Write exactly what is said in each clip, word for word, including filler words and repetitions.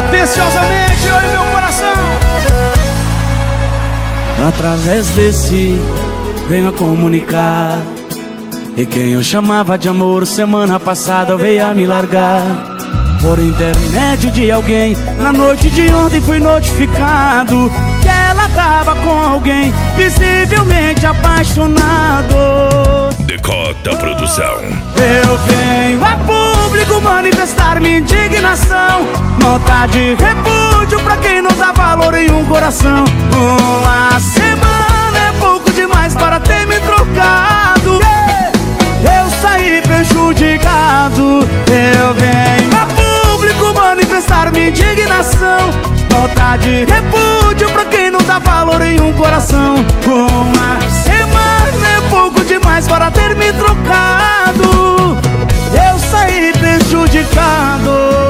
Atenciosamente, eu e meu coração. Através desse venho a comunicar, e quem eu chamava de amor semana passada veio a me largar. Por intermédio de alguém, na noite de ontem fui notificado que ela tava com alguém visivelmente apaixonado. Decota Produção. Eu venho a público manifestar minha indignação, nota de repúdio pra quem não dá valor em um coração. Uma semana é pouco demais para ter me trocado. Eu saí prejudicado. Eu venho a público manifestar minha indignação, nota de repúdio pra quem não dá valor em um coração. Uma semana é pouco demais para ter me trocado. Eu saí prejudicado.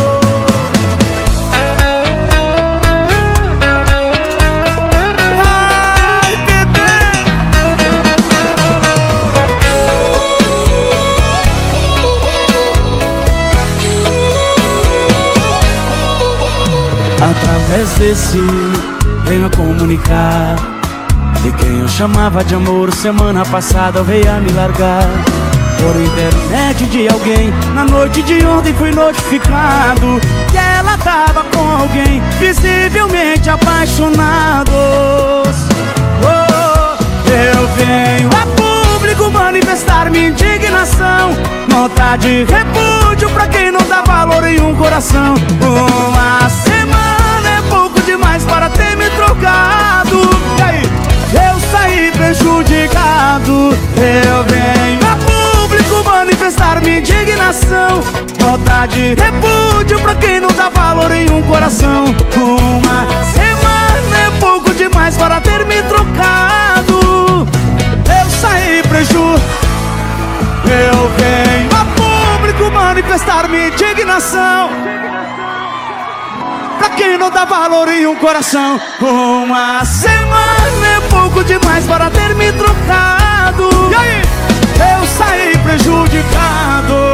Através desse venho a comunicar, e quem eu chamava de amor semana passada veio a me largar. Por intermédio de alguém, na noite de ontem fui notificado que ela tava com alguém visivelmente apaixonados. Oh, eu venho a público manifestar minha indignação, nota de repúdio pra quem não dá valor em um coração. Uma semana é pouco demais para ter me trocado. E aí? Eu saí prejudicado. Eu venho a público manifestar minha indignação, nota de repúdio pra quem não dá valor em um coração. Uma semana é pouco demais para ter me trocado. Eu saí prejudicado. Eu venho a público manifestar minha indignação, pra quem não dá valor em um coração. Uma semana é pouco demais para ter me trocado. E aí? Eu saí prejudicado.